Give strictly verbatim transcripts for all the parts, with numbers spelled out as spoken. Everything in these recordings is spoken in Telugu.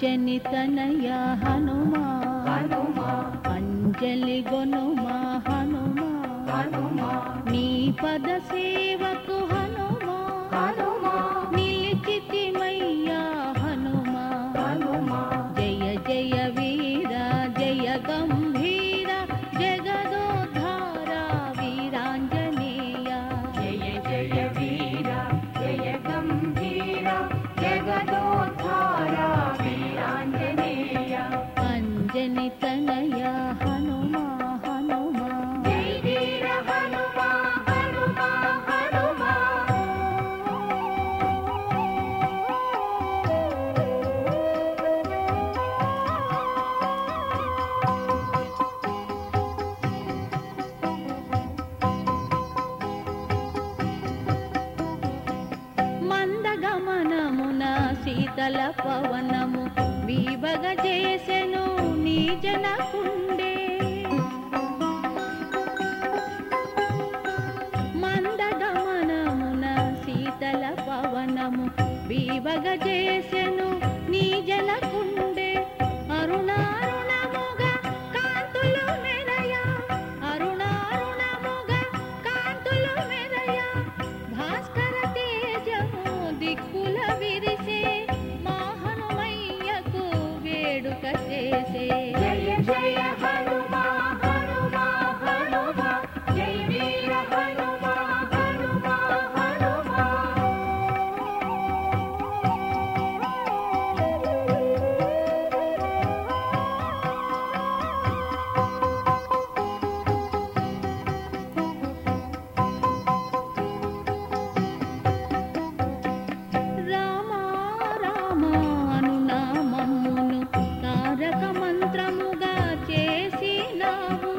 అంజని తనయ హనుమా హనుమా అంజలి గొనుమా హనుమా హనుమా నీ పద సేవకు హనుమా హనుమా నిలిచితిమయ్యా హనుమా హనుమా జయ జయ వీర జయ గంభీర జగదోద్ధార వీరాంజనేయ జయ జయ వీర జయ గంభీర జగదోద్ధార వీరాంజనేయ అంజని తనయ హనుమా హనుమా జై వీర హనుమా హనుమా హనుమా మందగమనమున శీతల పవనము వీవగ చేసెను నీ జనకుండే మందగమనమున శీతల పవనము వీవగ చేసెను నీ జనకుండే అరుణారుణముగా కాంతులు మెరయ అరుణారుణముగా కాంతులు మెరయ భాస్కర తేజము దిక్కుల విరిసే మా హనుమయ్యకు వేడుక చేసే జయ జయ హనుమా హనుమా హనుమా జై వీర హనుమా హనుమా హనుమా రామా రామాను నామమును తారక మంత్రముగా చేసినావు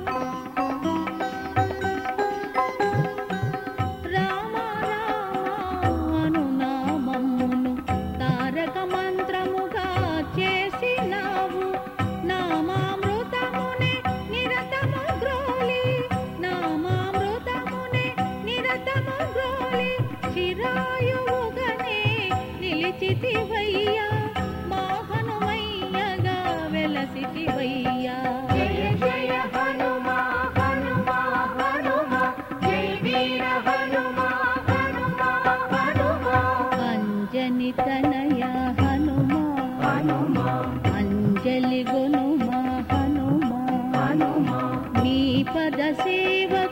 రామా రామాను నామమును తారక మంత్రముగా చేసినావు నామామృతమునే నిరతము గ్రోలి నామామృతమునే నిరతము గ్రోలి చిరాయువుగనే నిలిచితివయ్యా మా హనుమయ్యగా వెలసితివయ్యా జయ జయ హనుమా హనుమా హనుమా జై వీర హనుమా హనుమా హనుమా అంజని తనయ హనుమా హనుమా అంజలి గొనుమా హనుమా హనుమా నీ పద సేవ